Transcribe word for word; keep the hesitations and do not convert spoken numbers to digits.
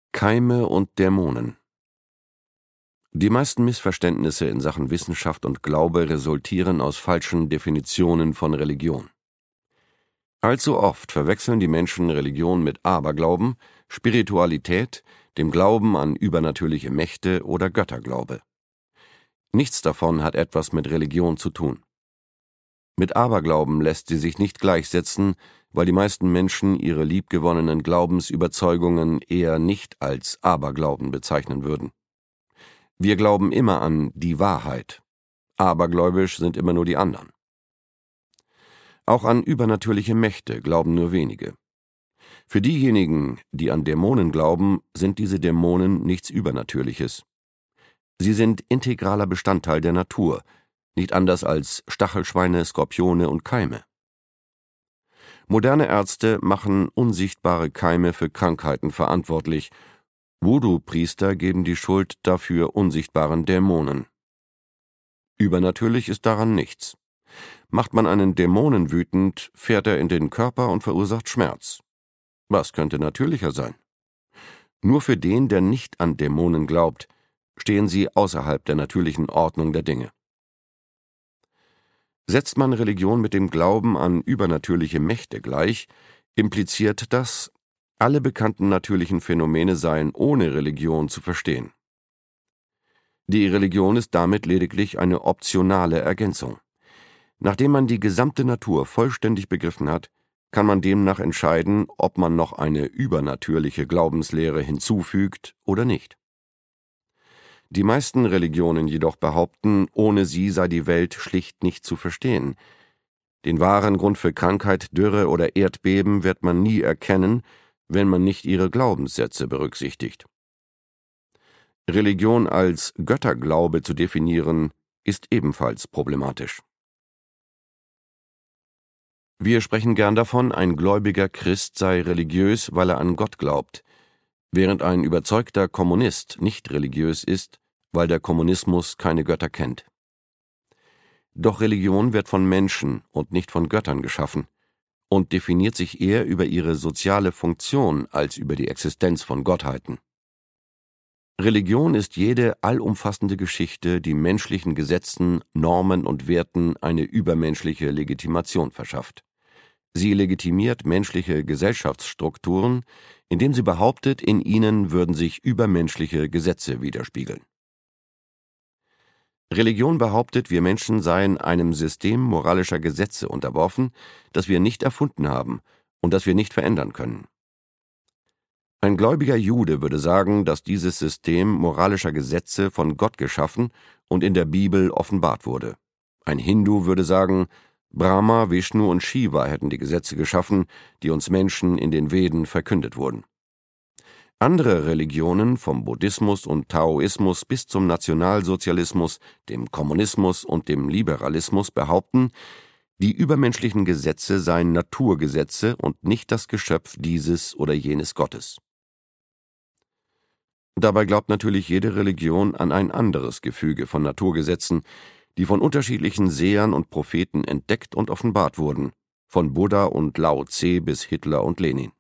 Keime und Dämonen. Die meisten Missverständnisse in Sachen Wissenschaft und Glaube resultieren aus falschen Definitionen von Religion. Allzu oft verwechseln die Menschen Religion mit Aberglauben, Spiritualität, dem Glauben an übernatürliche Mächte oder Götterglaube. Nichts davon hat etwas mit Religion zu tun. Mit Aberglauben lässt sie sich nicht gleichsetzen, weil die meisten Menschen ihre liebgewonnenen Glaubensüberzeugungen eher nicht als Aberglauben bezeichnen würden. Wir glauben immer an die Wahrheit. Abergläubisch sind immer nur die anderen. Auch an übernatürliche Mächte glauben nur wenige. Für diejenigen, die an Dämonen glauben, sind diese Dämonen nichts Übernatürliches. Sie sind integraler Bestandteil der Natur, nicht anders als Stachelschweine, Skorpione und Keime. Moderne Ärzte machen unsichtbare Keime für Krankheiten verantwortlich. Voodoo-Priester geben die Schuld dafür unsichtbaren Dämonen. Übernatürlich ist daran nichts. Macht man einen Dämonen wütend, fährt er in den Körper und verursacht Schmerz. Was könnte natürlicher sein? Nur für den, der nicht an Dämonen glaubt, stehen sie außerhalb der natürlichen Ordnung der Dinge. Setzt man Religion mit dem Glauben an übernatürliche Mächte gleich, impliziert das, alle bekannten natürlichen Phänomene seien ohne Religion zu verstehen. Die Religion ist damit lediglich eine optionale Ergänzung. Nachdem man die gesamte Natur vollständig begriffen hat, kann man demnach entscheiden, ob man noch eine übernatürliche Glaubenslehre hinzufügt oder nicht. Die meisten Religionen jedoch behaupten, ohne sie sei die Welt schlicht nicht zu verstehen. Den wahren Grund für Krankheit, Dürre oder Erdbeben wird man nie erkennen, wenn man nicht ihre Glaubenssätze berücksichtigt. Religion als Götterglaube zu definieren, ist ebenfalls problematisch. Wir sprechen gern davon, ein gläubiger Christ sei religiös, weil er an Gott glaubt, während ein überzeugter Kommunist nicht religiös ist, weil der Kommunismus keine Götter kennt. Doch Religion wird von Menschen und nicht von Göttern geschaffen und definiert sich eher über ihre soziale Funktion als über die Existenz von Gottheiten. Religion ist jede allumfassende Geschichte, die menschlichen Gesetzen, Normen und Werten eine übermenschliche Legitimation verschafft. Sie legitimiert menschliche Gesellschaftsstrukturen, indem sie behauptet, in ihnen würden sich übermenschliche Gesetze widerspiegeln. Religion behauptet, wir Menschen seien einem System moralischer Gesetze unterworfen, das wir nicht erfunden haben und das wir nicht verändern können. Ein gläubiger Jude würde sagen, dass dieses System moralischer Gesetze von Gott geschaffen und in der Bibel offenbart wurde. Ein Hindu würde sagen, Brahma, Vishnu und Shiva hätten die Gesetze geschaffen, die uns Menschen in den Veden verkündet wurden. Andere Religionen, vom Buddhismus und Taoismus bis zum Nationalsozialismus, dem Kommunismus und dem Liberalismus, behaupten, die übermenschlichen Gesetze seien Naturgesetze und nicht das Geschöpf dieses oder jenes Gottes. Dabei glaubt natürlich jede Religion an ein anderes Gefüge von Naturgesetzen, die von unterschiedlichen Sehern und Propheten entdeckt und offenbart wurden, von Buddha und Lao Tse bis Hitler und Lenin.